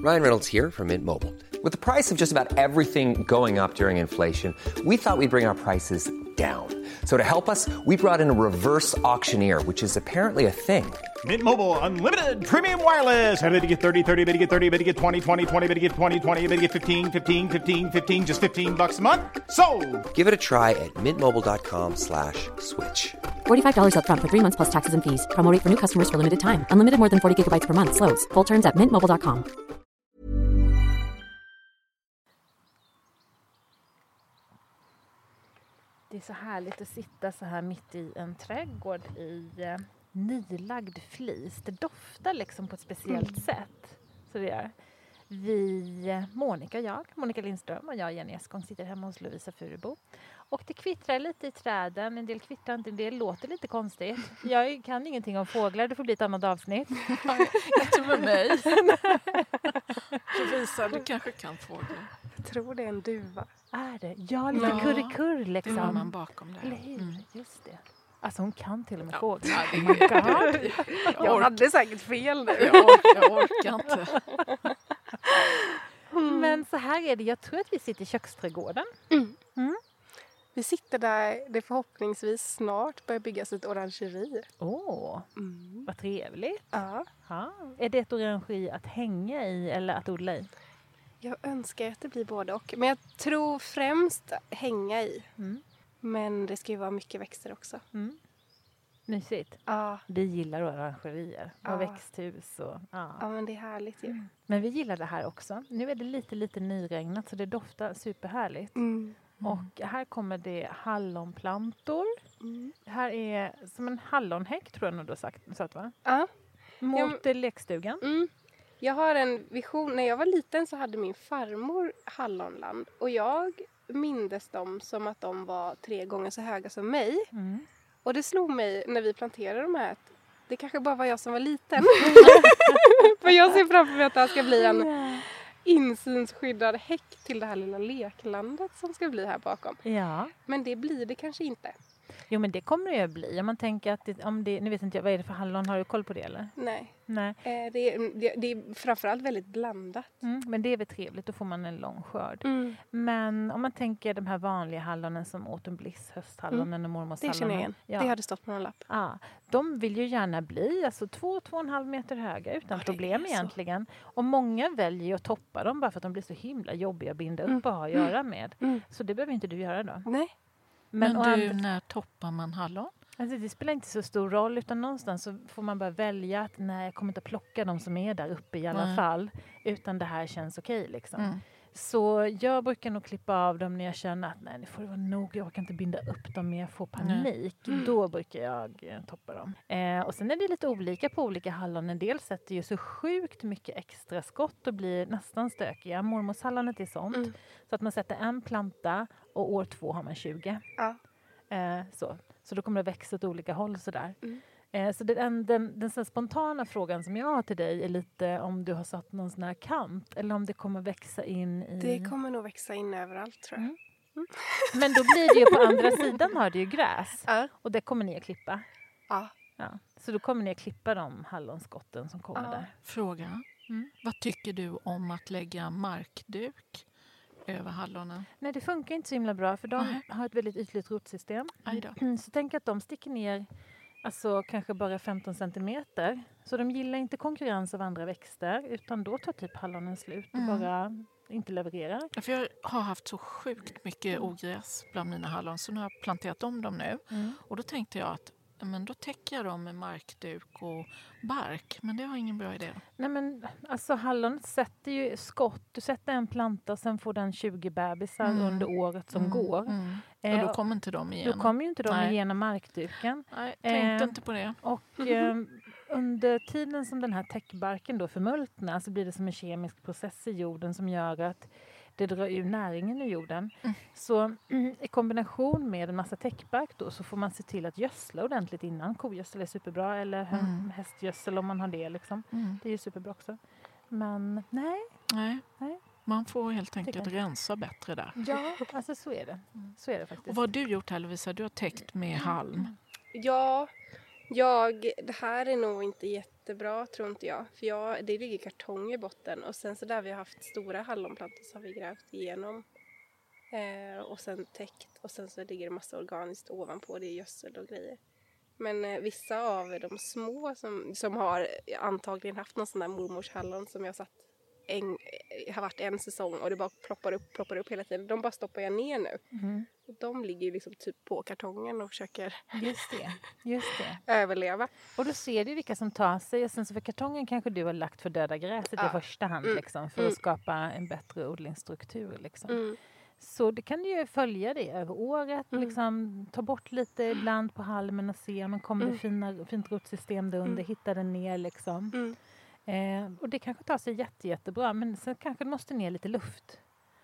Ryan Reynolds here from Mint Mobile. With the price of just about everything going up during inflation, we thought we'd bring our prices down. So to help us, we brought in a reverse auctioneer, which is apparently a thing. Mint Mobile Unlimited Premium Wireless. How to get 30, 30, bit to get 30, bit to get 20, 20, 20, bit to get 20, 20, bit to get 15, 15, 15, 15, just $15 a month? Sold! Give it a try at mintmobile.com/switch. $45 up front for 3 months plus taxes and fees. Promo rate for new customers for limited time. Unlimited more than 40 gigabytes per month. Slows full terms at mintmobile.com. Det är så härligt att sitta så här mitt i en trädgård i nylagd flis. Det doftar liksom på ett speciellt sätt. Så det gör. Monica Lindström och jag, Jenny Eskång, sitter hemma hos Lovisa Furebo. Och det kvittrar lite i träden. En del kvittrar inte, en del låter lite konstigt. Jag kan ingenting om fåglar, det får bli ett annat avsnitt. Jag tror med mig. Lovisa, du kanske kan fåglar. Jag tror det är en duva. Är det? Ja, lite kurr liksom. Det var man bakom där. Eller hur? Just det. Alltså hon kan till och med fåglar. Jag hade säkert fel nu. Jag orkar inte. Men så här är det. Jag tror att vi sitter i köksträdgården. Vi sitter där det förhoppningsvis snart börjar byggas ett orangeri. Vad trevligt. Ja. Är det ett orangeri att hänga i eller att odla i? Jag önskar att det blir både och. Men jag tror främst hänga i. Men det ska ju vara mycket växter också. Mysigt. Ja. Vi gillar orangerier och växthus. Ja, men det är härligt ju. Men vi gillar det här också. Nu är det lite nyregnat så det doftar superhärligt. Och här kommer det hallonplantor. Det här är som en hallonhäck tror jag nog du har sagt va? Ja. Mot lekstugan. Jag har en vision. När jag var liten så hade min farmor hallonland. Och jag mindes dem som att de var 3 gånger så höga som mig. Och det slog mig när vi planterade de här att det kanske bara var jag som var liten. För jag ser framför mig att det här ska bli en insynsskyddad häck till det här lilla leklandet som ska bli här bakom. Ja. Men det blir det kanske inte. Jo, men det kommer det ju bli. Om man tänker att nu vet inte jag, vad är det för hallon? Har du koll på det eller? Nej. Nej. Det är framförallt väldigt blandat. Men det är väl trevligt, då får man en lång skörd. Men om man tänker de här vanliga hallonen som Autumn Bliss, hösthallonen och mormors det känner jag igen. Ja. Det hade stått på någon lapp. Ja, de vill ju gärna bli alltså 2-2,5 meter höga utan problem egentligen. Och många väljer ju att toppa dem bara för att de blir så himla jobbiga att binda upp och ha att göra med. Så det behöver inte du göra då. Nej. Men du, när toppar man hallon? Alltså det spelar inte så stor roll utan någonstans så får man bara välja att nej, jag kommer inte att plocka de som är där uppe i alla fall. Utan det här känns okej liksom. Så jag brukar nog klippa av dem när jag känner att nej, nu får det vara nog. Jag kan inte binda upp dem men jag får panik. Då brukar jag toppa dem. Och sen är det lite olika på olika hallon. En del sätter ju så sjukt mycket extra skott och blir nästan stökiga. Mormors hallonet är sånt. Så att man sätter en planta och år 2 har man 20. Ja. Så då kommer det växa åt olika håll sådär. Så den så spontana frågan som jag har till dig är lite om du har satt någon sån här kant eller om det kommer växa in i... Det kommer nog växa in överallt tror jag. Men då blir det ju på andra sidan har det ju gräs. Och det kommer ni att klippa. Ja. Så då kommer ni att klippa de hallonskotten som kommer där. Fråga. Vad tycker du om att lägga markduk över hallonen? Nej, det funkar inte så himla bra för de har ett väldigt ytligt rotsystem. Så tänk att de sticker ner alltså kanske bara 15 centimeter. Så de gillar inte konkurrens av andra växter utan då tar typ hallonen slut och bara inte levererar. Ja, för jag har haft så sjukt mycket ogräs bland mina hallon så nu har jag planterat om dem nu. Och då tänkte jag att men då täcker jag dem med markduk och bark. Men det var ingen bra idé. Nej men alltså hallon sätter ju skott. Du sätter en planta och sen får den 20 bebisar under året som går. Och då kommer inte de igen. Då kommer ju inte de igenom markduken. Nej, tänkte inte på det. Och under tiden som den här täckbarken då förmultnar så blir det som en kemisk process i jorden som gör att det drar ur näringen i jorden. Så i kombination med en massa täckbark då så får man se till att gödsla ordentligt innan. Kogödsel är superbra eller hästgödsel om man har det liksom. Det är ju superbra också. Men nej. Man får helt enkelt rensa bättre där. Ja, alltså så är det. Så är det faktiskt. Och vad har du gjort här Lovisa? Du har täckt med halm. Ja, Det här är nog inte jättebra, tror inte jag. För det ligger kartong i botten. Och sen så där vi har haft stora hallonplantor så har vi grävt igenom. Och sen täckt. Och sen så ligger det massa organiskt ovanpå. Det är gödsel och grejer. Men vissa av de små som har antagligen haft någon sån där mormors hallon som jag satt har varit en säsong och det bara ploppar upp hela tiden. De bara stoppar jag ner nu. Och de ligger liksom typ på kartongen och försöker Just det. överleva. Och då ser du vilka som tar sig. Och sen så för kartongen kanske du har lagt för döda gräset i första hand. Liksom, för att skapa en bättre odlingsstruktur. Liksom. Så det kan du ju följa det över året. Liksom, ta bort lite ibland på halmen och se om det kommer fint rotsystem där under. Hitta den ner liksom. Och det kanske tar sig jättebra. Men sen kanske det måste ner lite luft.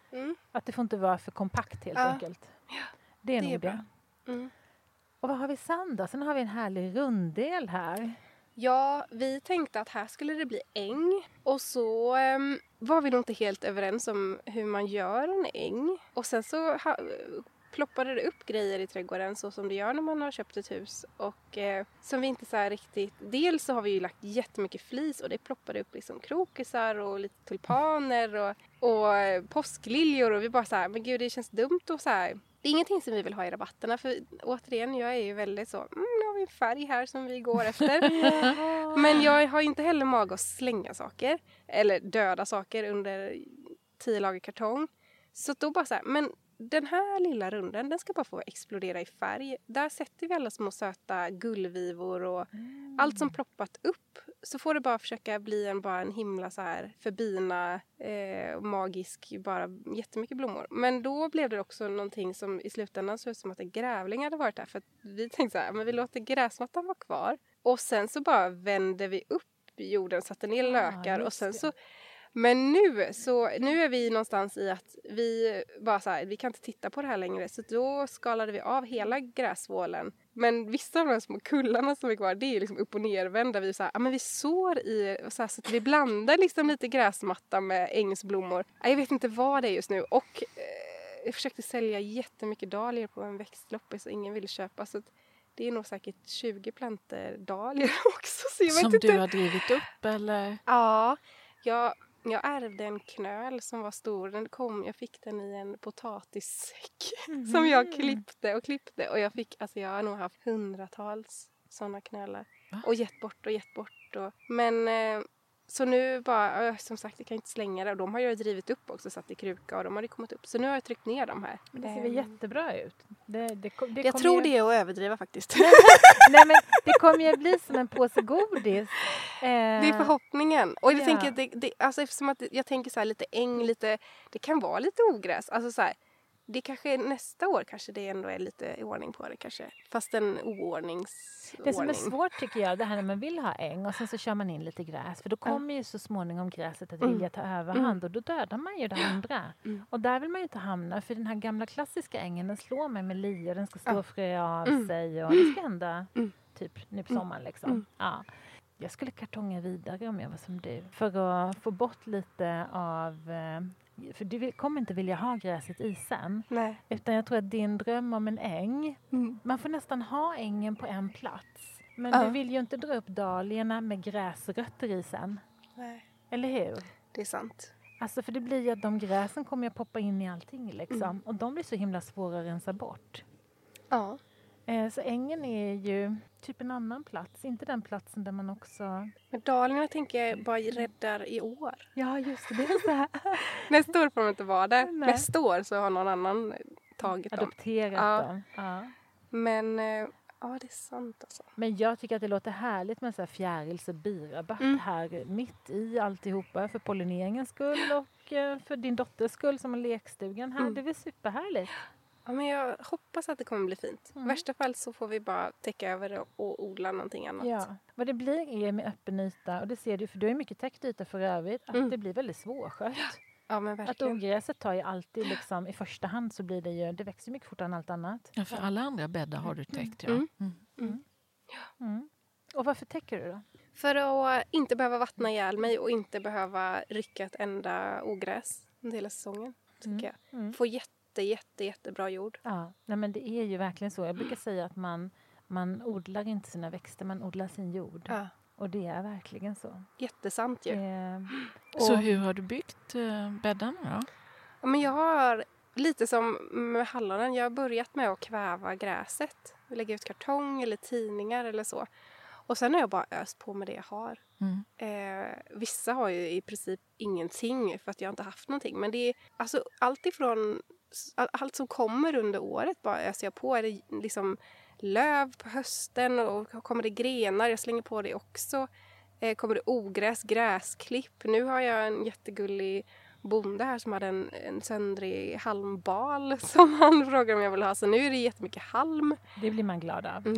Att det får inte vara för kompakt helt enkelt. Ja, det är nog det. Och vad har vi sen då? Sen har vi en härlig runddel här. Ja, vi tänkte att här skulle det bli äng. Och så var vi nog inte helt överens om hur man gör en äng. Och sen så ploppade det upp grejer i trädgården så som det gör när man har köpt ett hus. Och som vi inte så här riktigt... Dels så har vi ju lagt jättemycket flis och det ploppade upp liksom krokusar och lite tulpaner och påskliljor. Och vi bara så här, men gud det känns dumt och så här... Det är ingenting som vi vill ha i rabatterna för återigen, jag är ju väldigt så, nu har vi en färg här som vi går efter. Men jag har inte heller mag att slänga saker, eller döda saker under 10 lager kartong. Så då bara så här, men den här lilla runden, den ska bara få explodera i färg. Där sätter vi alla små söta gullvivor och allt som ploppat upp. Så får det bara försöka bli bara en himla så här förbina, magisk, bara jättemycket blommor. Men då blev det också någonting som i slutändan såg ut som att en grävling hade varit där. För att vi tänkte så här, men vi låter gräsmattan vara kvar. Och sen så bara vände vi upp jorden, satte ner lökar och sen så... Men nu är vi någonstans i att vi bara så här, vi kan inte titta på det här längre. Så då skalade vi av hela gräsvålen. Men vissa av de små kullarna som är kvar, det är liksom upp- och nervända. Vi så här, men vi sår i så att vi blandar liksom lite gräsmatta med ängsblommor. Jag vet inte vad det är just nu. Och jag försökte sälja jättemycket dahlior på en växtloppis och ingen ville köpa. Så att det är nog säkert 20 planter dahlior också. Så jag vet som inte. Du har drivit upp eller? Ja, jag ärvde en knöl som var stor. Jag fick den i en potatissäck som jag klippte. Och jag har nog haft hundratals sådana knölar. Och gett bort. Men så nu bara, som sagt, jag kan inte slänga det. Och de har jag drivit upp också, satt i kruka och de hade kommit upp. Så nu har jag tryckt ner dem här. Men det ser väl jättebra ut. Jag tror det är att överdriva faktiskt. Nej, men det kommer ju bli som en påse godis. Det är förhoppningen. Och jag tänker alltså eftersom att jag tänker så här lite det kan vara lite ogräs. Alltså så här, det kanske nästa år kanske det ändå är lite ordning på det kanske. Fast en oordning. Det som är svårt tycker jag, det här när man vill ha äng och sen så kör man in lite gräs. För då kommer ju så småningom gräset att vilja ta överhand och då dödar man ju det andra. Och där vill man ju inte hamna, för den här gamla klassiska ängen, den slår mig med lia, den ska stå och frö av sig och det ska hända typ nu på sommaren liksom. Ja. Jag skulle kartonga vidare om jag var som du. För att få bort lite av... För du kommer inte vilja ha gräset i sen. Nej. Utan jag tror att din dröm om en äng... Man får nästan ha ängen på en plats. Men du vill ju inte dra upp dahliorna med gräsrötter i sen. Nej. Eller hur? Det är sant. Alltså för det blir ju att de gräsen kommer att poppa in i allting liksom. Och de blir så himla svåra att rensa bort. Ja. Så ängen är ju typ en annan plats. Inte den platsen där man också... Men dahliorna tänker jag bara räddar i år. Ja, just det. Det är så här. Nästa år får de inte vara där. Nej. Nästa år så har någon annan tagit dem. Adopterat dem. Ja. Men ja, det är sant alltså. Men jag tycker att det låter härligt med så här fjärils- och birabatt här mitt i alltihopa. För pollineringens skull och för din dotters skull som har lekstugan här. Det är väl superhärligt. Ja, men jag hoppas att det kommer bli fint. I värsta fall så får vi bara täcka över det och odla någonting annat. Ja, vad det blir är med öppen yta. Och det ser du, för du har ju mycket täckt yta för övrigt. Att det blir väldigt svårskött. Ja, men verkligen. Att ogräset tar ju alltid liksom, i första hand så blir det växer mycket fortare än allt annat. Ja, för alla andra bäddar har du täckt, Och varför täcker du då? För att inte behöva vattna ihjäl mig och inte behöva rycka ett enda ogräs under hela säsongen. Tycker jag. Få jättebra jord. Ja, nej men det är ju verkligen så. Jag brukar säga att man Man odlar inte sina växter, man odlar sin jord. Ja. Och det är verkligen så. Jättesant ju. Så hur har du byggt bäddarna då? Ja, men jag har lite som med hallonen. Jag har börjat med att kväva gräset. Lägga ut kartong eller tidningar eller så. Och sen har jag bara öst på med det jag har. Vissa har ju i princip ingenting för att jag inte haft någonting. Men det är alltså allt som kommer under året bara öser jag på. Är det liksom löv på hösten och kommer det grenar, jag slänger på det också. Kommer det ogräs, gräsklipp. Nu har jag en jättegullig bonde här som hade en söndrig halmbal som han frågade om jag vill ha. Så nu är det jättemycket halm. Det blir man glad av.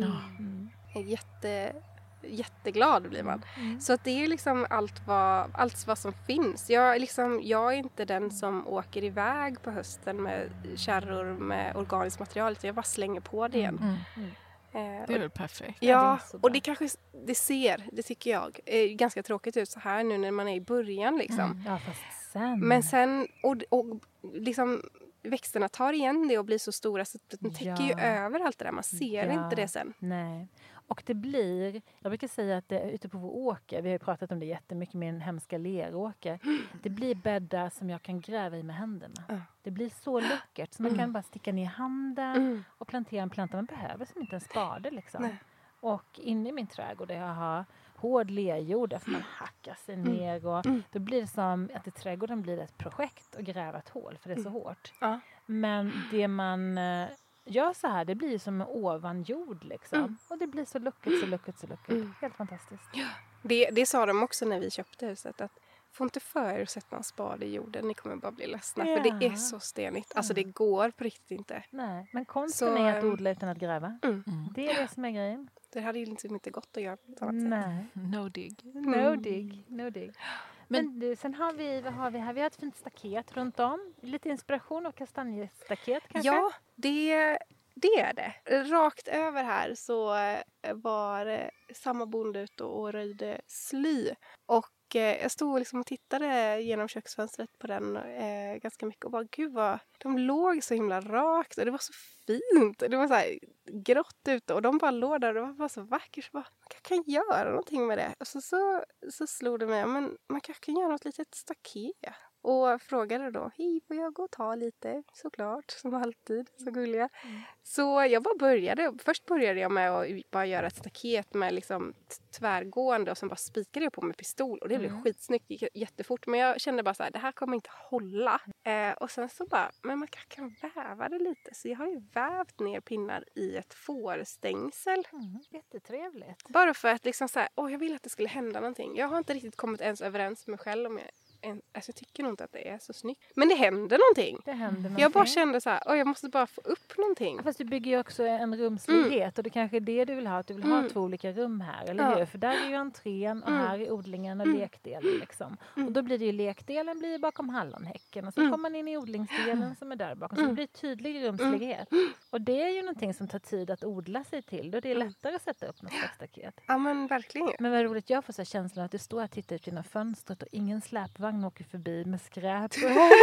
Jätteglad blir man. Så att det är liksom allt vad som finns. Jag är inte den som åker iväg på hösten med kärror med organiskt material. Jag bara slänger på det igen. Det är väl perfekt. Ja, och det kanske det tycker jag är ganska tråkigt ut så här nu när man är i början liksom. Ja, fast sen. Men sen och liksom växterna tar igen det och blir så stora så att de täcker ju över allt det där. Man ser inte det sen. Nej. Och det blir, jag brukar säga att det är ute på vår åker, vi har ju pratat om det jättemycket med en hemska leråker. Det blir bäddar som jag kan gräva i med händerna. Det blir så luckert så man kan bara sticka ner handen och plantera en planta. Man behöver som inte en spade liksom. Nej. Och inne i min trädgård där jag har hård lerjord där får man hacka sig ner och då blir det som att i trädgården blir det ett projekt att gräva ett hål för det är så hårt. Men det man gör så här, det blir som en ovanjord liksom. Och det blir så luckert. Helt fantastiskt. Ja. Det sa de också när vi köpte huset att får inte för er att sätta en spade i jorden, ni kommer bara bli ledsna för det är så stenigt. Alltså det går på riktigt inte. Nej, men konsten är att odla utan att gräva. Det är det som är grejen. Det hade ju inte gått att göra på ett annat sätt. No dig. Men du, sen har vi har ett fint staket runt om. Lite inspiration av kastanjestaket kanske? Ja, det är det. Rakt över här så var samma bonde ute och röjde sly. Och jag stod liksom och tittade genom köksfönstret på den ganska mycket och bara gud vad de låg så himla rakt och det var så fint. Det var så här grått ute och de bara låg där och det var bara så vackert. Så bara, man kan göra någonting med det. Och så slog det mig, men man kanske kan göra något litet staket. Och frågade då, hej får jag gå och ta lite? Såklart, som alltid, så gulliga. Så jag bara först började jag med att bara göra ett staket med liksom tvärgående och sen bara spikade jag på med pistol. Och det blev skitsnyggt, gick jättefort. Men jag kände bara så här, det här kommer inte hålla. Och sen så bara, men man kan väva det lite. Så jag har ju vävt ner pinnar i ett fårstängsel. Jättetrevligt. Bara för att liksom så här, jag vill att det skulle hända någonting. Jag har inte riktigt kommit ens överens med mig själv om jag tycker nog inte att det är så snyggt. Men det händer någonting. Jag bara kände så här, jag måste bara få upp någonting. Ja, fast du bygger ju också en rumslighet och det kanske är det du vill ha. Att du vill ha 2 olika rum här, eller hur? För där är ju entrén och här är odlingen och lekdelen liksom. Och då blir det ju lekdelen blir bakom hallonhäcken och så kommer man in i odlingsdelen som är där bakom. Så det blir tydlig rumslighet. Och det är ju någonting som tar tid att odla sig till. Då är det lättare att sätta upp något slags staket. Ja men verkligen. Men vad roligt, jag får så känslan att det står att titta ut genom fönstret och ingen släpvagn åker förbi med skräp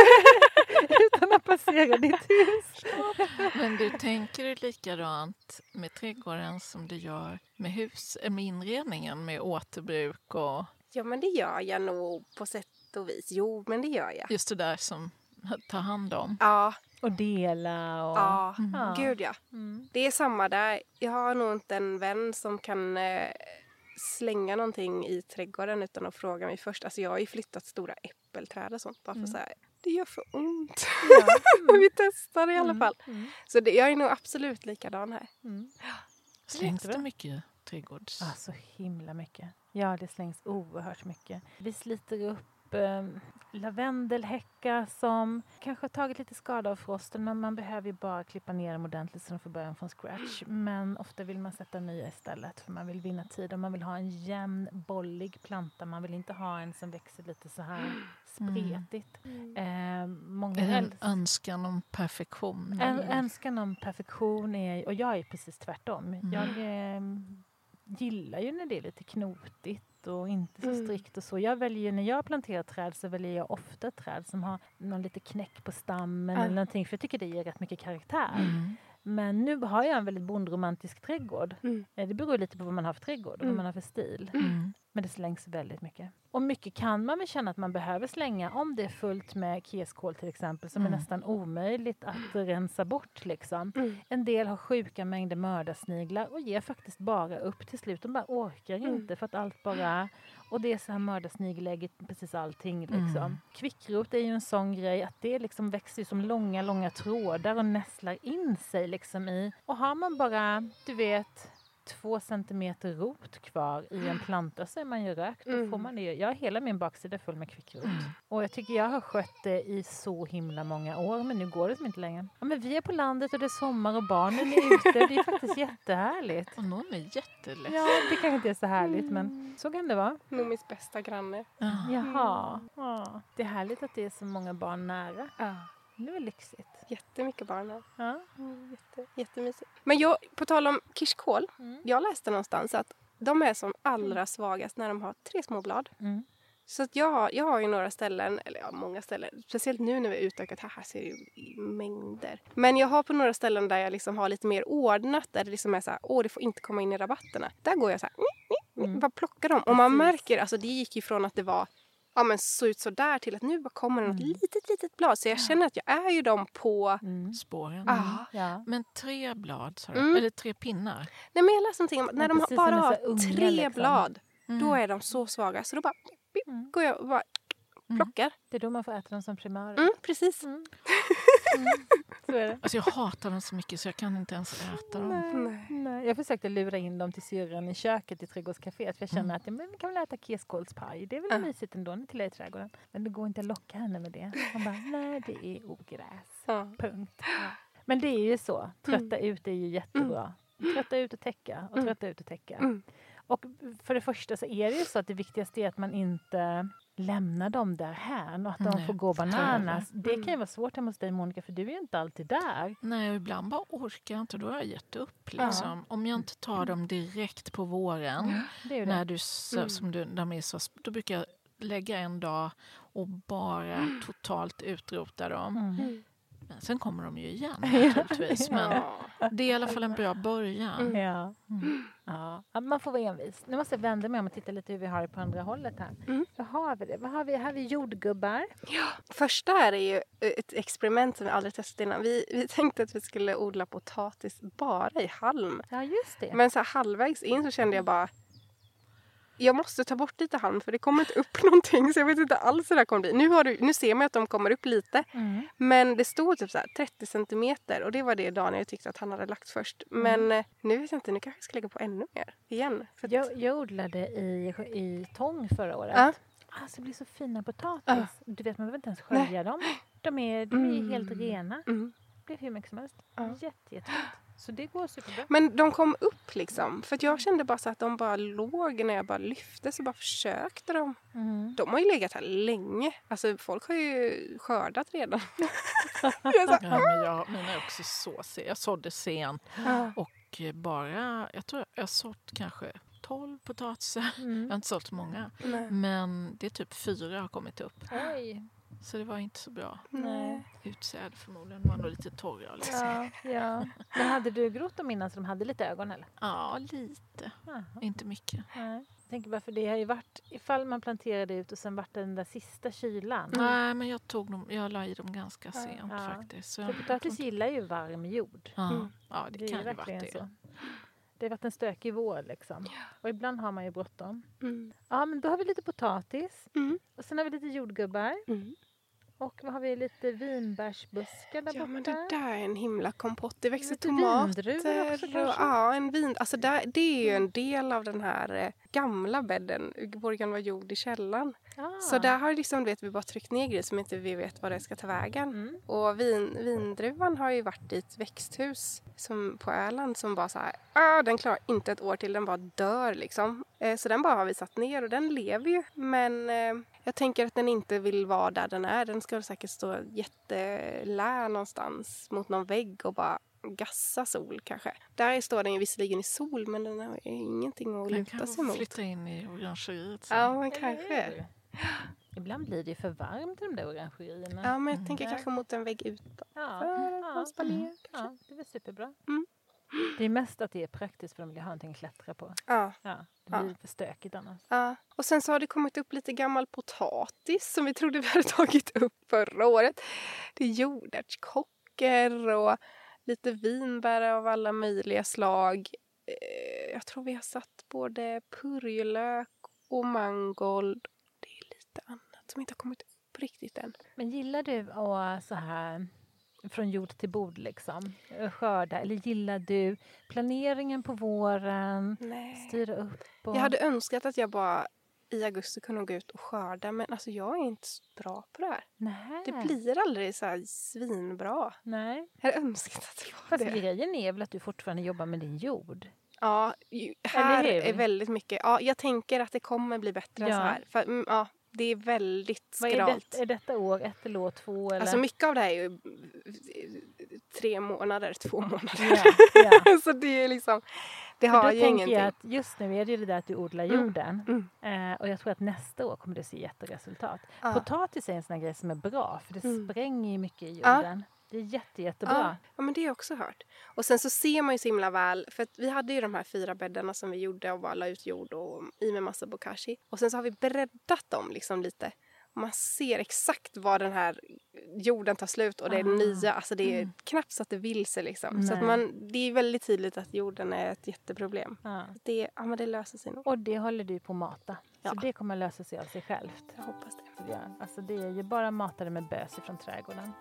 utan att passera ditt hus. Men du tänker likadant med trädgården som du gör med inredningen, med återbruk och... Ja men det gör jag nog på sätt och vis. Jo men det gör jag. Just det där som tar hand om. Ja. Och dela. Och... Ja, gud ja. Det är samma där. Jag har nog inte en vän som kan... slänga någonting i trädgården utan att fråga mig först. Alltså jag har ju flyttat stora äppelträd och sånt bara för så här, det gör för ont. Vi testar i alla fall. Så jag är nog absolut likadan här. Slängs det mycket trädgårds? Ja, så himla mycket. Ja, det slängs oerhört mycket. Vi sliter upp lavendelhäckar som kanske har tagit lite skada av frosten, men man behöver ju bara klippa ner dem ordentligt så de får börja från scratch. Men ofta vill man sätta nya istället för man vill vinna tid och man vill ha en jämn, bollig planta. Man vill inte ha en som växer lite så här spretigt. Är det en önskan om perfektion? En önskan om perfektion är, och jag är precis tvärtom. Jag gillar ju när det är lite knotigt och inte så strikt och så. Jag väljer, när jag planterar träd så väljer jag ofta träd som har någon lite knäck på stammen eller någonting, för jag tycker det ger rätt mycket karaktär. Men nu har jag en väldigt bondromantisk trädgård. Det beror lite på vad man har för trädgård och vad man har för stil. Men det slängs väldigt mycket. Och mycket kan man väl känna att man behöver slänga om det är fullt med kieskål till exempel. Som är nästan omöjligt att rensa bort liksom. En del har sjuka mängder mördarsniglar och ger faktiskt bara upp till slut. De bara orkar inte för att allt bara... Och det är så här mördarsnigelägget precis allting liksom. Kvickrot är ju en sån grej att det liksom växer som långa trådar och nästlar in sig liksom i. Och har man bara, du vet... 2 centimeter rot kvar i en planta så är man ju rökt. Då får man det. Jag har hela min baksida full med kvickrot. Och jag tycker jag har skött det i så himla många år. Men nu går det som inte längre. Ja, men vi är på landet och det är sommar och barnen är ute. Det är faktiskt jättehärligt. Och någon är jättelätt. Ja, det kanske inte är så härligt. Men så kan det vara. Nomis bästa granne. Jaha. Ja. Det är härligt att det är så många barn nära. Ja. Det är lyxigt. Jättemycket barn här. Ja. Jättemysigt. Men jag, på tal om kirskål. Jag läste någonstans att de är som allra svagast när de har 3 små blad. Så att jag har ju några ställen, eller ja, många ställen. Speciellt nu när vi är utökat. Här ser det ju mängder. Men jag har på några ställen där jag liksom har lite mer ordnat. Där det liksom är så här, det får inte komma in i rabatterna. Där går jag så här, bara plockar dem. Och man märker, alltså det gick ifrån att det var så ut så där till att nu bara kommer det något litet blad. Så jag känner att jag är ju dem på spåren. Ja. Men 3 blad, sa du? Eller 3 pinnar? Nej, men jag läste någonting om att när de bara har unga, 3 liksom. blad, då är de så svaga. Så då bara går jag och bara plockar. Det är då man får äta dem som primörer. Precis. Så är det. Alltså jag hatar dem så mycket så jag kan inte ens äta dem. Nej. Jag försökte lura in dem till syrran i köket i trädgårdscaféet. För jag känner att vi kan väl äta kieskålspaj. Det är väl mysigt ändå när till i trädgården. Men det går inte att locka henne med det. Hon bara, nej det är ogräs. Punkt. Ja. Men det är ju så. Trötta ut är ju jättebra. Trötta ut och täcka. Och trötta ut och täcka. Och för det första så är det ju så att det viktigaste är att man inte lämnar dem där här och att de får gå bananas. Det kan ju vara svårt hemma hos dig, Monica, för du är ju inte alltid där. Nej, och ibland bara orkar jag inte. Då har jag gett upp liksom. Om jag inte tar dem direkt på våren när de är så, då brukar jag lägga en dag och bara totalt utrota dem. Men sen kommer de ju igen naturligtvis. Men det är i alla fall en bra början. Ja, man får vara envis. Nu måste jag vända mig om och titta lite hur vi har det på andra hållet här. Vad har vi det? Vad har vi? Här har vi jordgubbar. Ja, första är ju ett experiment som vi aldrig testat innan. Vi tänkte att vi skulle odla potatis bara i halm. Ja, just det. Men så här halvvägs in så kände jag bara, jag måste ta bort lite halm för det kommer inte upp någonting. Så jag vet inte alls hur det kommer bli. Nu ser man att de kommer upp lite. Men det stod typ så här 30 centimeter. Och det var det Daniel tyckte att han hade lagt först. Men nu vet jag inte. Nu kanske jag ska lägga på ännu mer igen. För jag odlade i tång förra året. Alltså det blir så fina potatis. Du vet, man behöver inte ens skölja dem. De är helt rena. Det blir hur mycket som helst. Jättefint. Så det går superbra. Men de kom upp liksom. För att jag kände bara så att de bara låg när jag bara lyfte. Så bara försökte de. De har ju legat här länge. Alltså folk har ju skördat redan. Mina är också så sent. Jag sådde sent. Och bara, jag tror jag har sått kanske 12 potatisar. Jag har inte sålt många. Men det är typ 4 har kommit upp. Oj. Så det var inte så bra. Nej. Utsäd förmodligen. De var nog lite torra liksom. Ja. Men hade du grott dem innan så de hade lite ögon eller? Ja, lite. Inte mycket. Nej. Jag tänker bara för det har ju varit, ifall man planterade ut och sen vart den där sista kylan. Nej, men jag la i dem ganska sent faktiskt. Så potatis gillar ju varm jord. Ja, det kan ju vara det. Så. Det har varit en stökig vår liksom. Och ibland har man ju bråttom. Ja, men då har vi lite potatis. Och sen har vi lite jordgubbar. Och vad har vi? Lite vinbärsbuskar där borta. Ja, men det där är en himla kompott. Det växer lite tomater. Det är ju en del av den här gamla bädden. Vår gamla jord i källan. Så där har liksom, vi bara tryckt ner grejer som inte vi vet vad det ska ta vägen. Och vindruvan har ju varit i ett växthus som på Öland som bara så här, den klarar inte ett år till, den bara dör liksom. Så den bara har vi satt ner och den lever ju. Men jag tänker att den inte vill vara där den är. Den ska säkert stå jättelär någonstans mot någon vägg och bara gassa sol kanske. Där står den ju visserligen i sol, men den har ingenting att luta sig mot. Den kan flytta in i orangeriet. Ja, men kanske. Ibland blir det för varmt i de där orangerierna. Ja, men jag tänker kanske mot en vägg ut. Ja, det är väl superbra. Det är mest att det är praktiskt för de vill ha någonting att klättra på. Ja. Det blir lite stökigt annars. Ja. Och sen så har det kommit upp lite gammal potatis som vi trodde vi hade tagit upp förra året. Det är jordärtskockor och lite vinbär av alla möjliga slag. Jag tror vi har satt både purjolök och mangold. Det är lite annat som inte har kommit upp riktigt än. Men gillar du att så här från jord till bord liksom skörda? Eller gillar du planeringen på våren? Nej. Styra upp? Jag hade önskat att jag bara i augusti kunde gå ut och skörda. Men alltså jag är inte så bra på det här. Nej. Det blir aldrig så här svinbra. Nej. Jag hade önskat att det var Fast det. grejen är väl att du fortfarande jobbar med din jord. Ja, här är väldigt mycket. Ja, jag tänker att det kommer bli bättre så här. För, det är väldigt skralt. Är detta år 1 eller år 2? Eller? Alltså mycket av det här är ju 3 månader, 2 månader. Ja. Så det är liksom, det har ju ingenting. Jag att just nu är det där att du odlar jorden. Och jag tror att nästa år kommer det se jätteresultat. Potatis är en sån här grej som är bra, för det spränger ju mycket i jorden. Det är jättebra. Ja, men det har jag också hört. Och sen så ser man ju så himla väl, för att vi hade ju de här 4 bäddarna som vi gjorde och bara la ut jord och i med massa bokashi. Och sen så har vi breddat dem liksom lite. Och man ser exakt var den här jorden tar slut och det är nya. Alltså det är knappt så att det vill sig liksom. Nej. Så att det är väldigt tydligt att jorden är ett jätteproblem. Men det löser sig nog. Och det håller du på att mata. Så det kommer att lösa sig av sig självt. Jag hoppas det. Ja, alltså det är ju bara matade med bös från trädgården.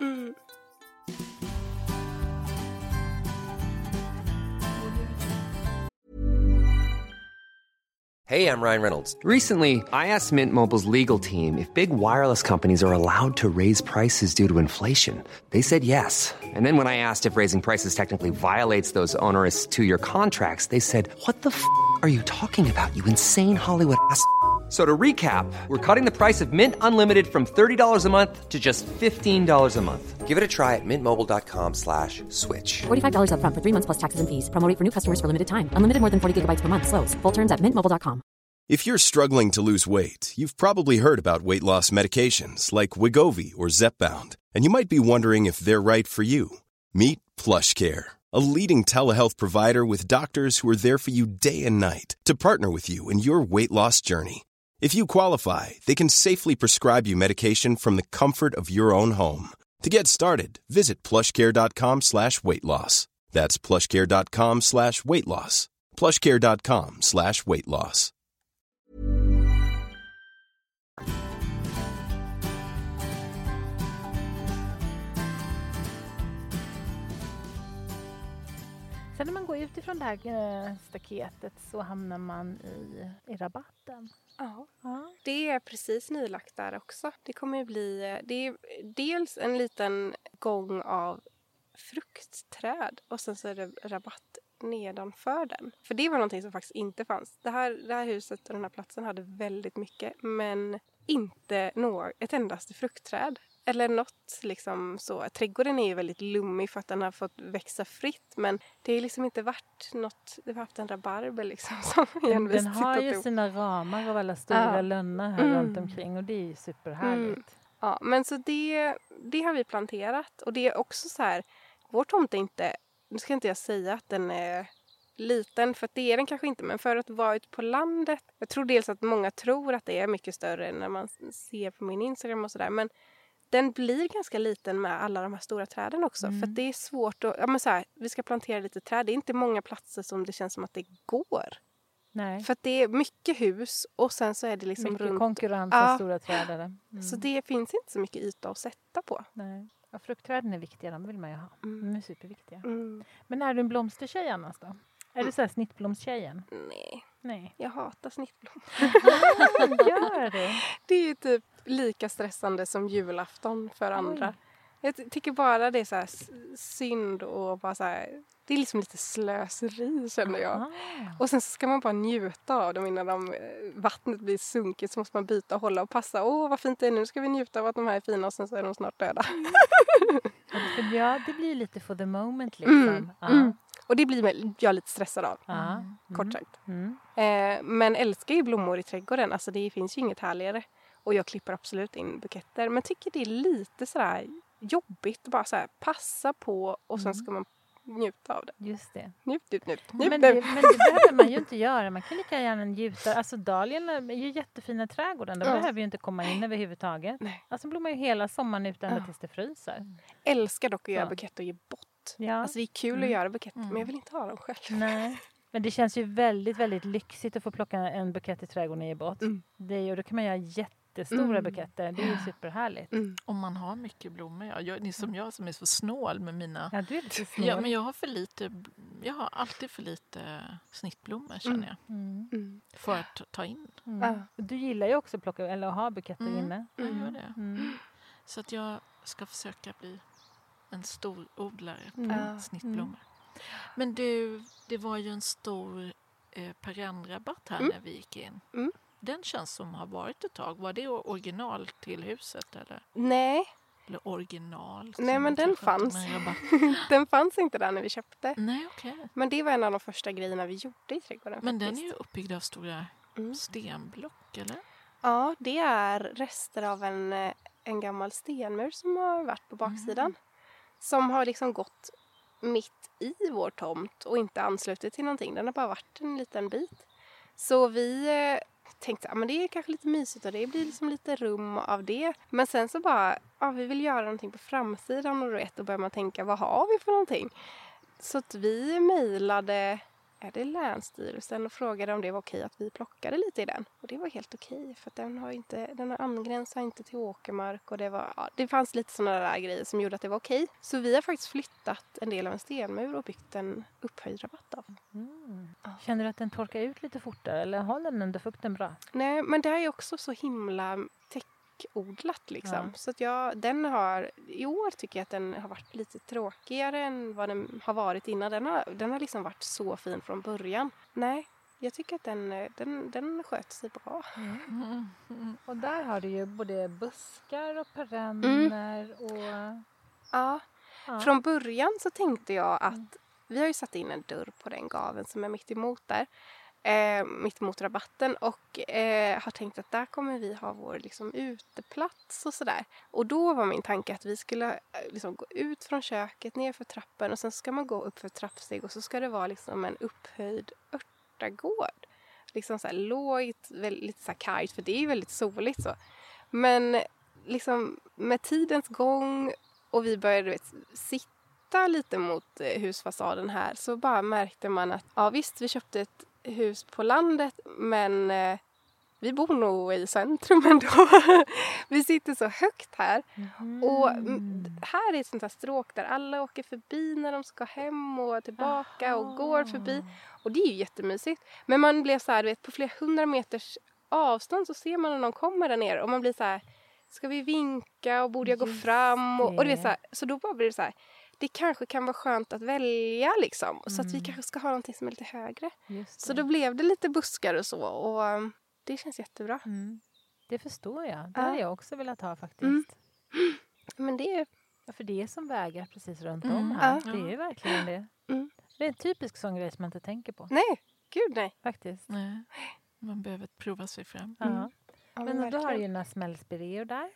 Hey, I'm Ryan Reynolds. Recently, I asked Mint Mobile's legal team if big wireless companies are allowed to raise prices due to inflation. They said yes. And then when I asked if raising prices technically violates those onerous 2-year contracts, they said, "What the f*** are you talking about, you insane Hollywood ass?" So to recap, we're cutting the price of Mint Unlimited from $30 a month to just $15 a month. Give it a try at mintmobile.com/switch. $45 up front for 3 months plus taxes and fees. Promo rate for new customers for limited time. Unlimited more than 40 gigabytes per month. Slows full terms at mintmobile.com. If you're struggling to lose weight, you've probably heard about weight loss medications like Wegovy or Zepbound, and you might be wondering if they're right for you. Meet PlushCare, a leading telehealth provider with doctors who are there for you day and night to partner with you in your weight loss journey. If you qualify, they can safely prescribe you medication from the comfort of your own home. To get started, visit plushcare.com/weightloss. That's plushcare.com/weightloss. plushcare.com/weightloss. Sen när man går ut ifrån det här staketet så hamnar man i rabatten. Ja, det är precis nylagt där också. Det kommer ju bli, det är dels en liten gång av fruktträd och sen så är det rabatt nedanför den. För det var någonting som faktiskt inte fanns. Det här huset och den här platsen hade väldigt mycket, men inte ett endaste fruktträd. Eller något liksom så. Trädgården är ju väldigt lummig för att den har fått växa fritt. Men det är liksom inte varit något. Det har haft en rabarber liksom. Som den har ju sina ramar av alla stora lönnar här runt omkring. Och det är ju superhärligt. Ja, men så det har vi planterat. Och det är också så här. Vår tomt är inte. Nu ska inte jag säga att den är liten. För att det är den kanske inte. Men för att vara ute på landet. Jag tror dels att många tror att det är mycket större. När man ser på min Instagram och sådär. Men den blir ganska liten med alla de här stora träden också. För att det är svårt att... Ja, men så här, vi ska plantera lite träd. Det är inte många platser som det känns som att det går. Nej. För att det är mycket hus. Och sen så är det liksom mycket runt... konkurrens av stora trädare. Så det finns inte så mycket yta att sätta på. Nej. Ja, fruktträden är viktiga. De vill man ju ha. De är superviktiga. Men är du en blomstertjej annars då? Är du så här snittblomstjejen? Nej. Jag hatar snittblom. Gör det? Det är typ lika stressande som julafton för andra. Jag tycker bara det är så här synd och bara så här, det är liksom lite slöseri känner jag. Och sen så ska man bara njuta av dem innan vattnet blir sunkigt, så måste man byta och hålla och passa. Vad fint det är nu, ska vi njuta av att de här är fina och sen så är de snart döda. Ja, det blir lite for the moment liksom. Och det blir jag lite stressad av, kort sagt. Men älskar ju blommor i trädgården, alltså det finns ju inget härligare. Och jag klipper absolut in buketter. Men tycker det är lite sådär jobbigt att bara så här passa på och sen ska man njuta av det. Just det. Njut. Men det behöver man ju inte göra. Man kan lika gärna njuta. Alltså dahliorna är ju jättefina trädgården. De behöver ju inte komma in överhuvudtaget. Nej. Alltså blommar ju hela sommaren utan tills det fryser. Älskar dock att göra buketter och ge bort. Ja. Alltså det är kul att göra buketter men jag vill inte ha dem själv. Nej. Men det känns ju väldigt, väldigt lyxigt att få plocka en bukett i trädgården och ge bort. Det är ju, då kan man göra jättestora buketter. Det är ju superhärligt. Om man har mycket blommor. Jag som är så snål med mina... Ja, du är lite snål. Ja, men jag har alltid för lite snittblommor känner jag. För att ta in. Du gillar ju också att plocka eller ha buketter inne. Jag gör det. Så att jag ska försöka bli en stor odlare på snittblommor. Men du, det var ju en stor perennrabatt här när vi gick in. Den känns som har varit ett tag. Var det original till huset eller? Nej. Eller original? Nej, men den fanns. Den fanns inte där när vi köpte. Nej, okej. Men det var en av de första grejerna vi gjorde i trädgården. Men den är ju uppbyggd av stora stenblock, eller? Ja, det är rester av en gammal stenmur som har varit på baksidan. Som har liksom gått mitt i vår tomt och inte anslutit till någonting. Den har bara varit en liten bit. Så vi tänkte att det är kanske lite mysigt och det blir liksom lite rum av det. Men sen så bara, vi vill göra någonting på framsidan och då börjar man tänka, vad har vi för någonting? Så att vi mejlade Länsstyrelsen och frågade om det var okej att vi plockade lite i den. Och det var helt okej för att den angränsar inte till åkermark och det fanns lite sådana där grejer som gjorde att det var okej. Så vi har faktiskt flyttat en del av en stenmur och byggt en upphöjd rabatt av. Känner du att den torkar ut lite fortare eller håller den under fukten bra? Nej, men det är ju också så himla odlat liksom. Så att i år tycker jag att den har varit lite tråkigare än vad den har varit innan. Den har liksom varit så fin från början. Nej, jag tycker att den sköter sig bra. Och där har du ju både buskar och perenner och... Ja, från början så tänkte jag att vi har ju satt in en dörr på den gaveln som är mitt emot där. Mitt emot rabatten och har tänkt att där kommer vi ha vår liksom uteplats och sådär. Och då var min tanke att vi skulle liksom gå ut från köket ner för trappen och sen ska man gå upp för trappsteg och så ska det vara liksom en upphöjd örtagård. Liksom så här lågt, lite så här kargt för det är ju väldigt soligt så. Men liksom med tidens gång och vi började sitta lite mot husfasaden här så bara märkte man att visst vi köpte ett hus på landet men vi bor nog i centrum ändå. Vi sitter så högt här och här är ett sånt här stråk där alla åker förbi när de ska hem och tillbaka och går förbi och det är ju jättemysigt. Men man blev så här, på flera 100 meters avstånd så ser man när de kommer där ner och man blir så här, ska vi vinka och borde jag gå fram och det är så här, så då bara blir det så här. Det kanske kan vara skönt att välja liksom. Så att vi kanske ska ha någonting som är lite högre. Så då blev det lite buskar och så. Och det känns jättebra. Det förstår jag. Det hade jag också velat ha faktiskt. Men det är... Ja, för det är som vägar precis runt om här. Det är ju verkligen det. Det är en typisk sån grej som man inte tänker på. Nej, gud nej. Faktiskt. Nej. Man behöver prova sig fram. Men då har du ju några smällspireor där.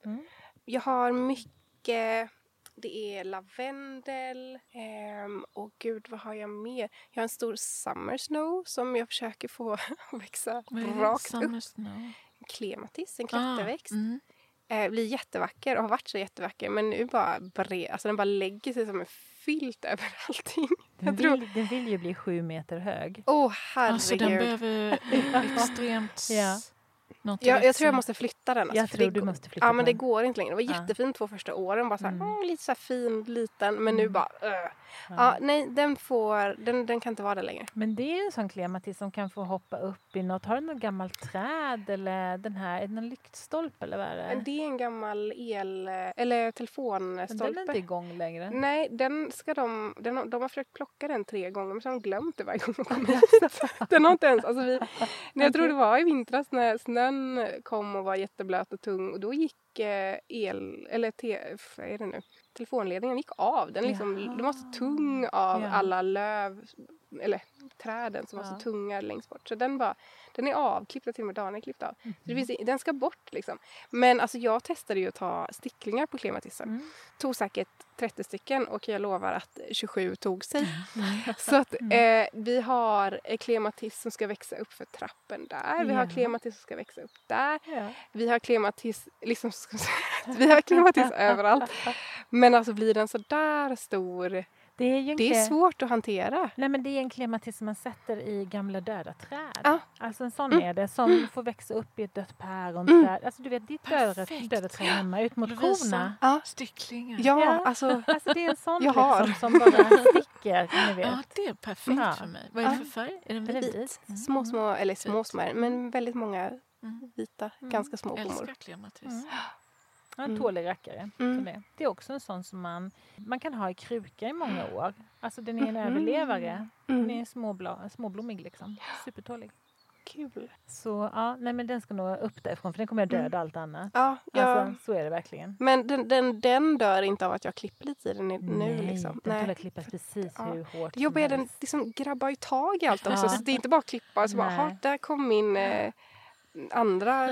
Jag har mycket... Det är lavendel och gud vad har jag mer? Jag har en stor summer snow som jag försöker få växa rakt upp. Snow? Klematis, en klätterväxt. Blir jättevacker och har varit så jättevacker men nu bara den bara lägger sig som en filt över allting. Den vill ju bli 7 meter hög. Herregud. Alltså den behöver extremt... Jag tror jag måste flytta den. Jag tror du måste flytta den. Ja, men det går inte längre. Det var jättefint 2 första åren. Bara så här, lite så här fin, liten. Men nu bara... nej, den kan inte vara där längre. Men det är en sån klematis som kan få hoppa upp i något. Har du något gammalt träd eller är det en lyktstolpe eller vad är det? Det är en gammal eller telefonstolpe. Men den är inte igång längre. Nej, de har försökt plocka den 3 gånger men så har de glömt det varje gång de kommer hit. Den har inte ens... Alltså jag tror det var i vintras när snön kom och var jätteblöt och tung och då gick telefonledningen gick av. Den var så tung av alla löv eller träden som var så tunga längst bort. Så den är avklippt, till och med Daniel klippt av. Så den ska bort liksom. Men alltså jag testade ju att ta sticklingar på klematissen. Tog säkert 30 stycken och jag lovar att 27 tog sig. Så att vi har klematis som ska växa upp för trappen där. Vi har klematis som ska växa upp där. Vi har klematis liksom, vi har klematis överallt. Men alltså blir den så där stor... Det är svårt att hantera. Nej, men det är en klematis som man sätter i gamla döda träd. Alltså en sån är det som får växa upp i ett dött päronträd. Alltså du vet, ditt döda träd hemma ut mot korna. Sticklingar. Ja, alltså det är en sån liksom, som bara sticker. Ni vet. Ja, det är perfekt för mig. Vad är det för färg? Är den vit? Små, eller små, men väldigt många vita, ganska små blommor. Älskar klematis. En tålig rackare. Det är också en sån som man kan ha i kruka i många år. Alltså den är en överlevare. Den är småblommig liksom. Supertålig. Kul. Så men den ska nog upp därifrån för den kommer att döda allt annat. Ja. Alltså, så är det verkligen. Men den dör inte av att jag klipper lite i den nu liksom. Den kan klippas precis hur hårt som helst. Den liksom grabbar ju tag i allt också. Så det är inte bara klippa. Så bara, där kom min andra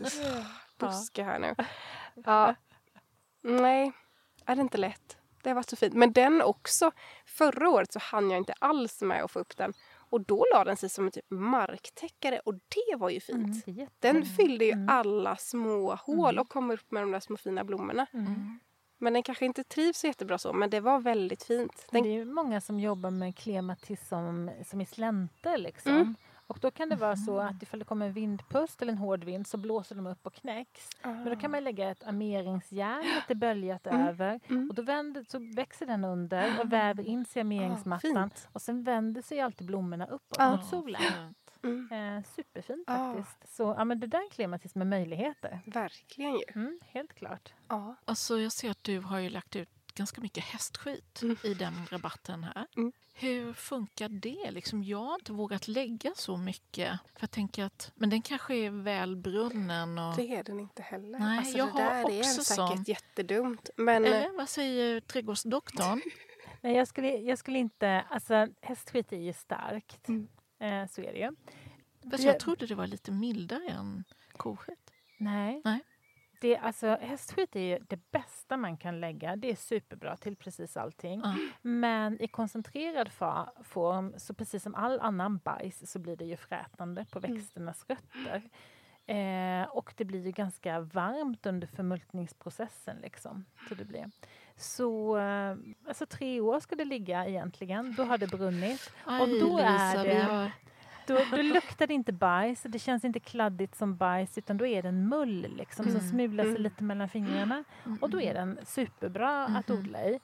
buske här nu. Ja. Nej, är det inte lätt. Det har varit så fint. Men den också, förra året så hann jag inte alls med att få upp den. Och då la den sig som en typ marktäckare. Och det var ju fint. Den fyllde ju alla små hål och kom upp med de där små fina blommorna. Men den kanske inte trivs så jättebra så. Men det var väldigt fint. Det är ju många som jobbar med klematis som i slänter liksom. Och då kan det vara så att ifall det kommer en vindpust eller en hård vind så blåser de upp och knäcks. Men då kan man lägga ett armeringsjärn lite böljat över. Och då så växer den under och väver in sig i armeringsmattan. Och sen vänder sig alltid blommorna uppåt mot solen. Superfint faktiskt. Så men det där är klematis med möjligheter. Verkligen ju. Helt klart. Alltså jag ser att du har ju lagt ut ganska mycket hästskit i den rabatten här. Hur funkar det? Liksom, jag har inte vågat lägga så mycket. För jag tänker att men den kanske är välbrunnen. Och... Det är den inte heller. Nej, alltså, jag det där har också är säkert sån. Jättedumt. Men... Eller vad säger trädgårdsdoktorn? Nej, jag skulle inte... Alltså hästskit är ju starkt. Så är det ju. Fast jag trodde det var lite mildare än koskit. Nej. Hästskit är ju det bästa man kan lägga. Det är superbra till precis allting. Men i koncentrerad form, så precis som all annan bajs, så blir det ju frätande på växternas rötter. Och det blir ju ganska varmt under förmultningsprocessen liksom. Så det blir. Så 3 år ska det ligga egentligen. Då har det brunnit. Och då är det... Då luktar det inte bajs. Det känns inte kladdigt som bajs. Utan då är det en mull liksom, som smular sig lite mellan fingrarna. Och då är den superbra att odla i.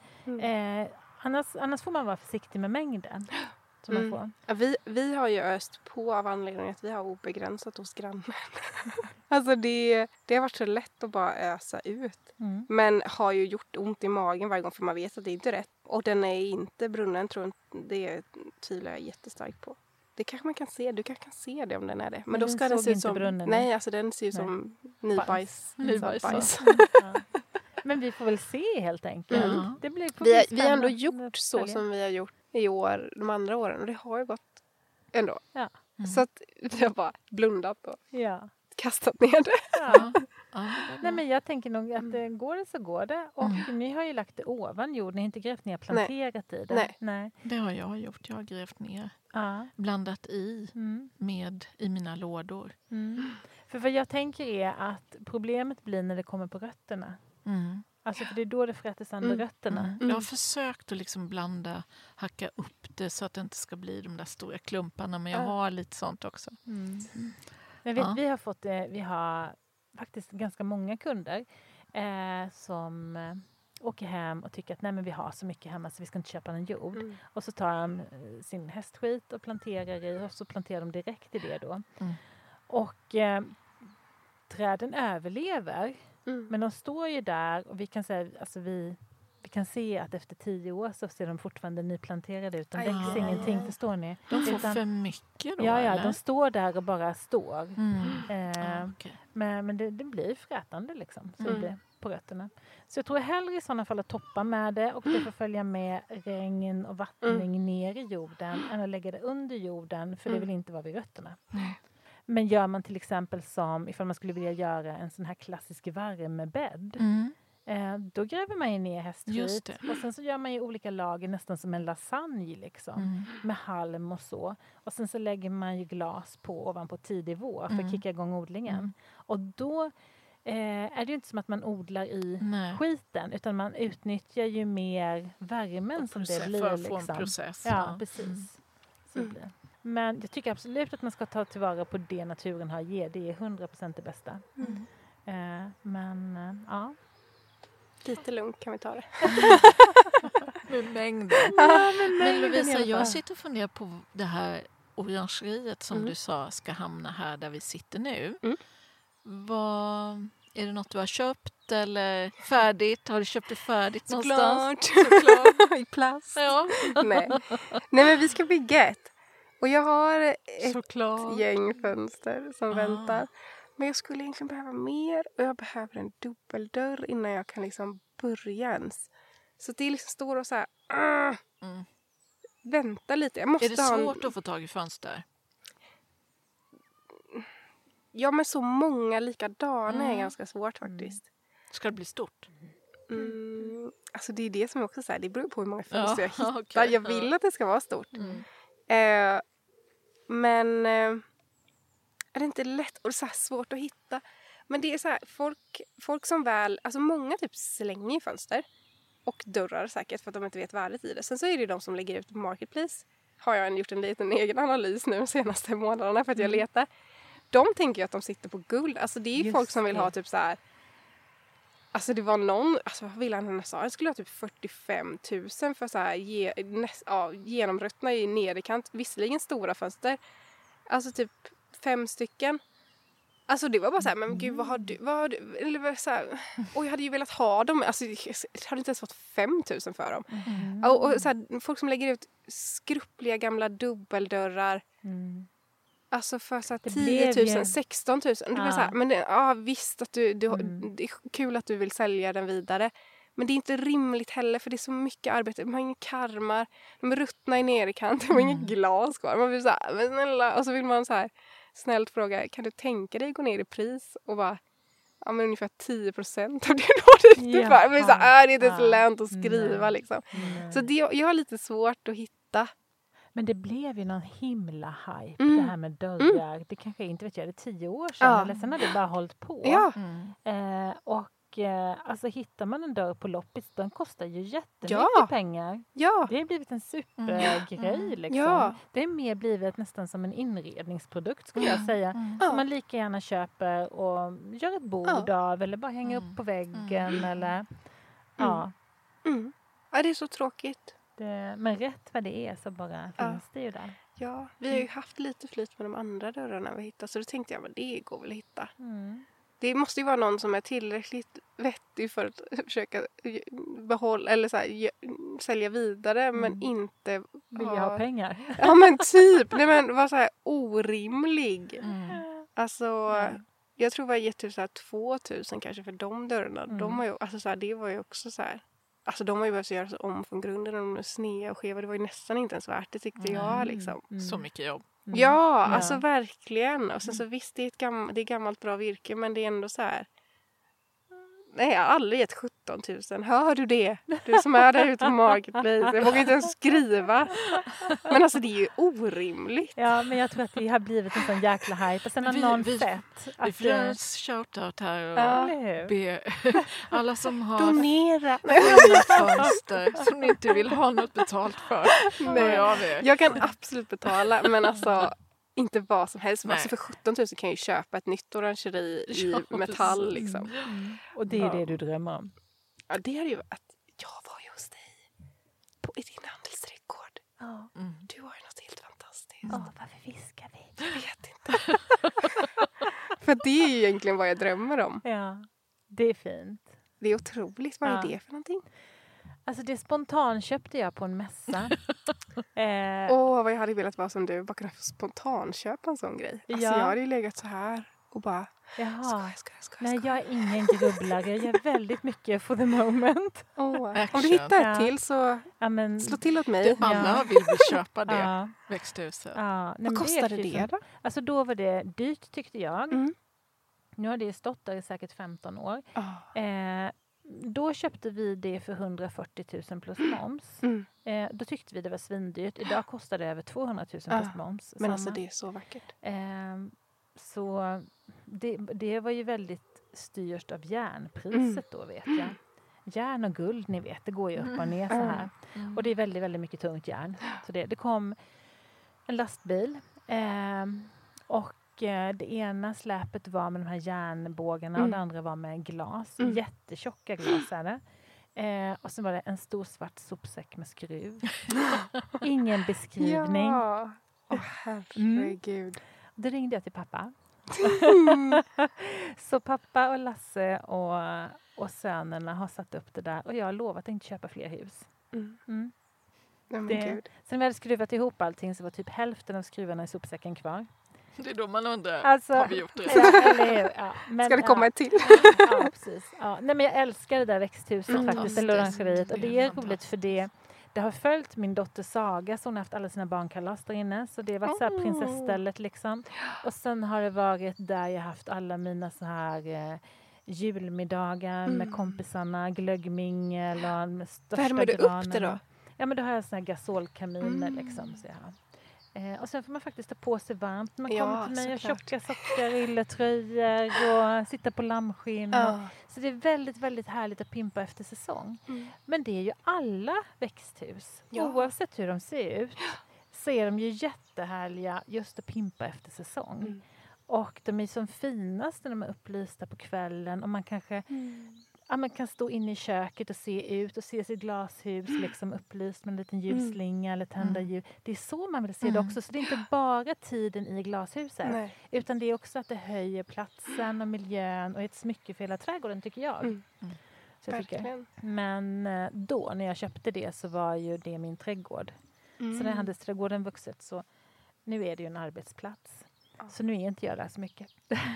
Annars får man vara försiktig med mängden. Som man får. Ja, vi har ju öst på av anledningen att vi har obegränsat hos grannen. Alltså det har varit så lätt att bara ösa ut. Men har ju gjort ont i magen varje gång för man vet att det inte är rätt. Och den är inte brunnen, tror jag. Det tvivlar jag jättestarkt på. Det kanske man kan se. Du kanske kan se det om den är det. Men då ska den se ut som... Brunnen, nej, alltså den ser ut som nybajs. Men vi får väl se helt enkelt. Det blir vi har ändå gjort så som vi har gjort i år, de andra åren. Och det har ju gått ändå. Så att vi har bara blundat och kastat ner det. Nej, men jag tänker nog att går det så går det. Och ni har ju lagt det ovan jord. Ni har inte grävt ner planterat i det. Nej. Det har jag gjort. Jag har grävt ner. Blandat i i mina lådor. För vad jag tänker är att problemet blir när det kommer på rötterna. Alltså för det är då det fräter sönder rötterna. Jag har försökt att liksom hacka upp det så att det inte ska bli de där stora klumparna. Men jag har lite sånt också. Men vi har faktiskt ganska många kunder som åker hem och tycker att nej, men vi har så mycket hemma så vi ska inte köpa någon jord. Och så tar de sin hästskit och planterar i och så planterar de direkt i det då. Och träden överlever. Men de står ju där och vi kan säga, alltså vi kan se att efter 10 år så ser de fortfarande nyplanterade ut. De växer ingenting, förstår ni? De får för mycket då? Ja, de står där och bara står. Men det blir frätande liksom. Så det blir. på rötterna. Så jag tror hellre i sådana fall att toppa med det och det får följa med regn och vattning ner i jorden än att lägga det under jorden, för det vill inte vara vid rötterna. Men gör man till exempel som ifall man skulle vilja göra en sån här klassisk värmebädd, då gräver man ju ner hästskit och sen så gör man ju olika lager nästan som en lasagne liksom, med halm och så. Och sen så lägger man ju glas på ovanpå tidig vår för att kicka igång odlingen. Och då är det ju inte som att man odlar i skiten, utan man utnyttjar ju mer värmen som det blir. För att få en process. Ja, precis. Så blir det. Men jag tycker absolut att man ska ta tillvara på det naturen har ge. Det är 100% det bästa. Men ja. Lite lugnt kan vi ta det. Med mängden. Men Lovisa, jag sitter och funderar på det här orangeriet som du sa ska hamna här där vi sitter nu. Är det något du har köpt eller färdigt? Har du köpt det färdigt någonstans? Såklart. I plast. Ja. Nej, men vi ska bygga ett. Och jag har ett gäng fönster som väntar. Men jag skulle egentligen behöva mer. Och jag behöver en dubbeldörr innan jag kan liksom börja ens. Så det liksom står och så här... Vänta lite. Jag måste är det svårt att få tag i fönster? Ja, men så många likadana är ganska svårt faktiskt. Ska det bli stort? Alltså det är det som är också så här, det beror på hur många fönster jag hittar. Okay. Jag vill att det ska vara stort. Men är det inte lätt och så här svårt att hitta. Men det är så här, folk som väl, alltså många typ slänger i fönster och dörrar säkert för att de inte vet värdet i det. Sen så är det de som lägger ut på Marketplace. Har jag gjort en liten egen analys nu de senaste månaderna för att jag letar. De tänker ju att de sitter på guld. Alltså det är ju folk som vill ha typ så här. Alltså det var någon, alltså vad ville han sa? Det skulle ha typ 45 000 för så här genomröttna i nederkant. Visserligen stora fönster. Alltså typ 5 stycken. Alltså det var bara så här, men gud vad har du eller så här, och jag hade ju velat ha dem. Alltså jag hade inte ens fått 5 000 för dem. Och så här, folk som lägger ut skruppliga gamla dubbeldörrar. Alltså för så här 10 000, 16 000. Det blir så här, men visst att det är kul att du vill sälja den vidare. Men det är inte rimligt heller för det är så mycket arbete. Man har inga karmar, de är ruttna i nederkant, de har inget glas kvar. Man vill så här, men snälla, och så vill man så här snällt fråga, kan du tänka dig gå ner i pris och bara, ja men ungefär 10% av det du ute för. Men så här, det är inte så lönt att skriva liksom. Så jag har lite svårt att hitta. Men det blev ju någon himla hype, det här med dörrar. Det kanske inte vet jag, det är 10 år sedan. Eller sen har det bara hållit på. Ja. Och alltså hittar man en dörr på loppis, den kostar ju jättemycket pengar. Ja. Det har blivit en supergrej liksom. Ja. Det är mer blivit nästan som en inredningsprodukt skulle jag säga. Som man lika gärna köper och gör ett bord av eller bara hänger upp på väggen eller Ja, det är så tråkigt. Men rätt vad det är så bara finns det ju där. Ja, vi har ju haft lite flyt med de andra dörrarna vi hittat. Så då tänkte jag, men det går väl att hitta. Det måste ju vara någon som är tillräckligt vettig för att försöka behålla eller så här, sälja vidare. Men inte vill jag ha pengar. Ja men typ, nej men var så här orimlig. Alltså jag tror vi har gett typ så här 2000 kanske för de dörrarna. De har ju, alltså så här, det var ju också så här. Alltså de har ju behövt göra sig om från grunden och de är sneda och skeva. Det var ju nästan inte ens värt det tyckte jag liksom. Så mycket jobb. Ja, alltså verkligen. Och sen så visst, det är gammalt bra virke men det är ändå så här. Nej, jag har aldrig gett 17 000. Hör du det? Du som är där ute på Marketplace. Jag vågar inte ens skriva. Men alltså det är ju orimligt. Ja, men jag tror att det har blivit en sån jäkla hype. Och sen har någon sett. Vi får göra en shoutout här och be alla som har donera fönster som ni inte vill ha något betalt för. Nej, jag kan absolut betala, men alltså inte vad som helst. Alltså för 17 000 kan jag ju köpa ett nytt orangeri i metall liksom. Och det är det du drömmer om? Ja, det är ju att jag var ju hos dig i din handelsträdgård. Du har ju något helt fantastiskt. Varför viskar vi? Jag vet inte. För det är ju egentligen vad jag drömmer om. Ja, det är fint. Det är otroligt. Vad är det för någonting? Alltså det spontanköpte jag på en mässa. Vad jag hade velat vara som du. Bara kunna få spontanköpa en sån grej. Alltså jag hade ju legat så här och bara Jaha. Skoja. Nej, jag är ingen grubblare. Jag är väldigt mycket for the moment. Om du hittar ett till så slå till åt mig. Alla vill vi köpa det växthuset. Ja. Vad kostade det då? Alltså då var det dyrt tyckte jag. Nu har det stått där i säkert 15 år. Då köpte vi det för 140 000 plus moms. Då tyckte vi det var svindyrt. Idag kostar det över 200 000 plus moms. Men alltså det är så vackert. Så det var ju väldigt styrt av järnpriset då vet jag. Järn och guld, ni vet, det går ju upp och ner så här. Och det är väldigt, väldigt mycket tungt järn. Så det kom en lastbil och det ena släpet var med de här järnbågarna och det andra var med glas. Jättetjocka glas är det. Och sen var det en stor svart sopsäck med skruv. Ingen beskrivning. Ja, herregud. Då ringde jag till pappa. Så pappa och Lasse och sönerna har satt upp det där. Och jag har lovat att inte köpa fler hus. Gud. Sen vi hade skruvat ihop allting så var typ hälften av skruvarna i sopsäcken kvar. Det är då man undrar, alltså, har vi gjort det? Ska det komma ett till? Ja, precis. Ja. Nej, men jag älskar det där växthuset faktiskt, eller orangeriet. Och det är roligt för det har följt min dotter Saga, så hon har haft alla sina barnkalas där inne. Så det har varit så här prinsessstället liksom. Och sen har det varit där jag haft alla mina så här julmiddagar med kompisarna, glöggmingel och med största värmer du upp det då? Ja, men då har jag såna här gasolkaminer liksom. Så och sen får man faktiskt ta på sig varmt när man kommer till mig och tjocka sockar, ylletröjor och sitta på lammskinn. Så det är väldigt, väldigt härligt att pimpa efter säsong. Men det är ju alla växthus, oavsett hur de ser ut, så är de ju jättehärliga just att pimpa efter säsong. Och de är som finast när de är upplysta på kvällen och man kanske man kan stå inne i köket och se ut och se sitt glashus liksom upplyst med en liten ljusslinga eller tända ljus. Det är så man vill se det också. Så det är inte bara tiden i glashuset. Utan det är också att det höjer platsen och miljön och är ett smycke för hela trädgården tycker jag. Så jag tycker. Men då när jag köpte det så var ju det min trädgård. Så när handelsträdgården vuxit så nu är det ju en arbetsplats. Så nu är inte jag där så mycket.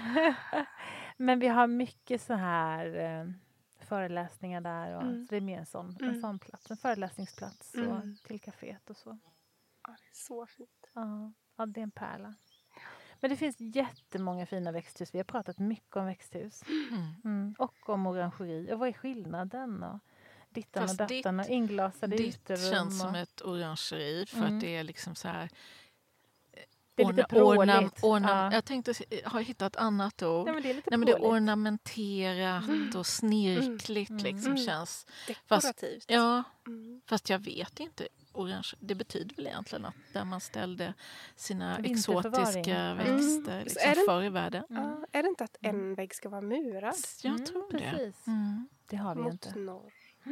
Men vi har mycket så här föreläsningar där. Och, så det är mer en sån plats. En föreläsningsplats och till kaféet och så. Ja, det är så fint. Ja, det är en pärla. Men det finns jättemånga fina växthus. Vi har pratat mycket om växthus. Och om orangeri. Och vad är skillnaden? Och dittan och dattan och inglasade uterum. Det känns som ett orangeri för att det är liksom så här... Det är lite pråligt. Jag tänkte ha hittat annat ord. Nej, men det är lite det är ornamenterat och snirkligt liksom känns. Dekorativt. Fast jag vet inte. Orange, det betyder väl egentligen att där man ställde sina exotiska växter liksom förr i världen. Är det inte att en vägg ska vara murad? Jag tror precis. Det har vi inte. Mot norr.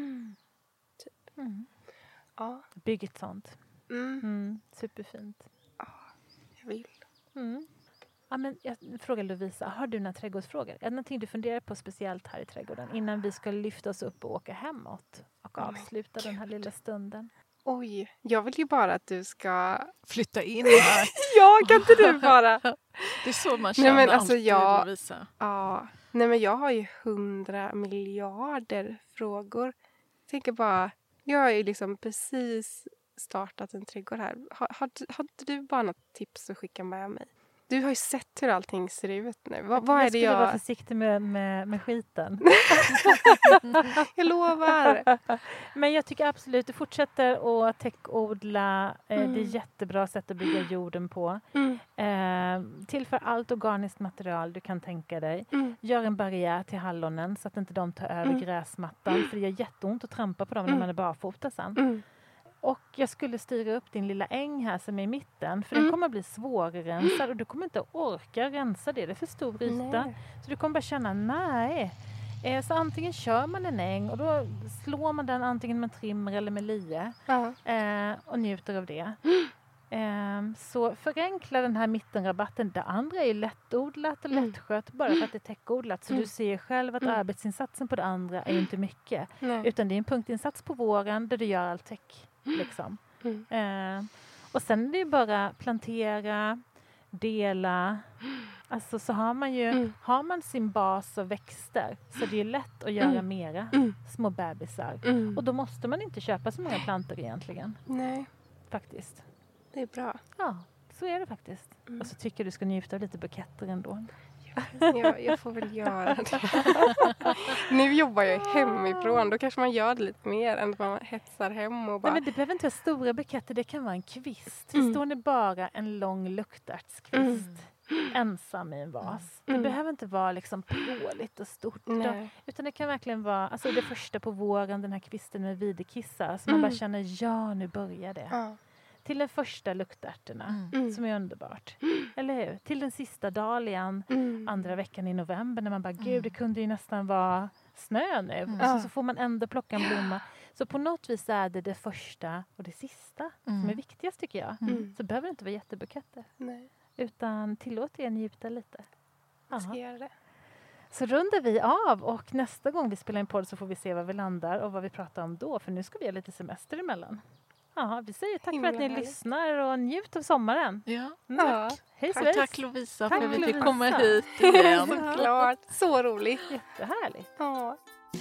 Typ. Ja. Bygg ett sånt. Superfint. Jag vill. Ja, men jag frågar Lovisa, har du några trädgårdsfrågor? Är det någonting du funderar på speciellt här i trädgården innan vi ska lyfta oss upp och åka hemåt och avsluta den här lilla stunden? Oj, jag vill ju bara att du ska flytta in här. Ja, kan inte du bara? Det är så man känner alltid, Lovisa. Ja, nej men jag har ju 100 miljarder frågor. Jag tänker bara, jag har ju liksom precis startat en trädgård här. Har inte du bara något tips att skicka med mig? Du har ju sett hur allting ser ut nu. Vad är det jag... vara försiktig med skiten. Jag lovar. Men jag tycker absolut, du fortsätter att täckodla. Det är jättebra sätt att bygga jorden på. Tillför allt organiskt material du kan tänka dig. Gör en barriär till hallonen så att inte de tar över gräsmattan. För det gör jätteont att trampa på dem när man är barfota sen. Och jag skulle styra upp din lilla äng här som är i mitten. För den kommer att bli svårrensad. Och du kommer inte att orka rensa det. Det är för stor yta. Så du kommer bara känna, nej. Så antingen kör man en äng. Och då slår man den antingen med trimmer eller med lie. Och njuter av det. Så förenkla den här mittenrabatten. Det andra är ju lättodlat och lättskött. Bara för att det är täckodlat. Så du ser själv att arbetsinsatsen på det andra är inte mycket. Utan det är en punktinsats på våren där du gör allt täck. Liksom. Och sen är det bara plantera, dela, Alltså så har man ju har man sin bas av växter så det är lätt att göra mera små bebisar. Och då måste man inte köpa så många plantor egentligen. Nej. Faktiskt. Det är bra. Ja, så är det faktiskt. Och så tycker du ska njuta av lite buketter ändå. Jag får väl göra det. Nu jobbar jag hemifrån. Då kanske man gör det lite mer än att man hetsar hem och bara... Nej, men det behöver inte vara stora buketter. Det kan vara en kvist. Förstår ni bara en lång luktärtskvist. Ensam i en vas. Det behöver inte vara liksom pråligt och stort. Då, utan det kan verkligen vara alltså det första på våren. Den här kvisten med videkissar. Så man bara känner, ja nu börjar det. Till den första luktärterna som är underbart. Eller hur? Till den sista dahlian andra veckan i november när man bara, gud det kunde ju nästan vara snö nu. Så får man ändå plocka en blomma. Så på något vis är det första och det sista som är viktigast tycker jag. Så behöver det inte vara jättebuketter. Nej. Utan tillåt er njuta lite. Jag ska göra det. Så rundar vi av och nästa gång vi spelar en podd så får vi se var vi landar och vad vi pratar om då. För nu ska vi ha lite semester emellan. Ja, vi säger tack för att ni lyssnar och njut av sommaren. Ja, tack. Hej svejs. Tack Lovisa för att vi fick Lovisa. komma hit igen. Såklart. Så roligt. Jättehärligt. Ja.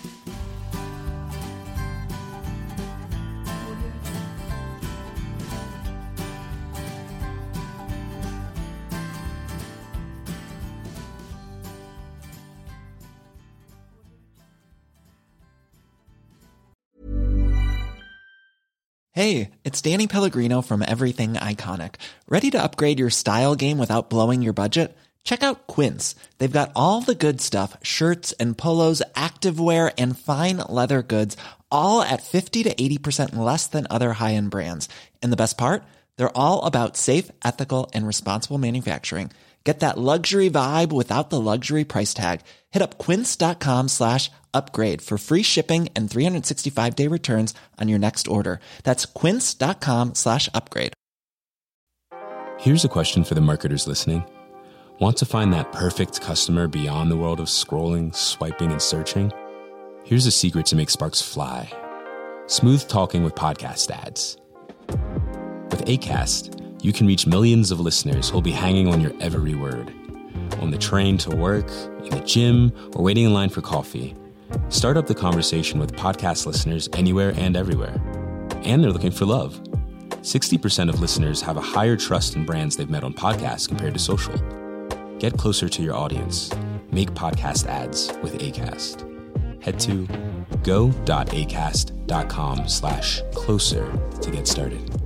Hey, it's Danny Pellegrino from Everything Iconic. Ready to upgrade your style game without blowing your budget? Check out Quince. They've got all the good stuff, shirts and polos, activewear and fine leather goods, all at 50 to 80% less than other high-end brands. And the best part? They're all about safe, ethical and responsible manufacturing. Get that luxury vibe without the luxury price tag. Hit up quince.com/upgrade for free shipping and 365-day returns on your next order. That's quince.com/upgrade. Here's a question for the marketers listening. Want to find that perfect customer beyond the world of scrolling, swiping, and searching? Here's a secret to make sparks fly. Smooth talking with podcast ads. With Acast, you can reach millions of listeners who'll be hanging on your every word. On the train to work, in the gym, or waiting in line for coffee. Start up the conversation with podcast listeners anywhere and everywhere. And they're looking for love. 60% of listeners have a higher trust in brands they've met on podcasts compared to social. Get closer to your audience. Make podcast ads with Acast. Head to go.acast.com/closer to get started.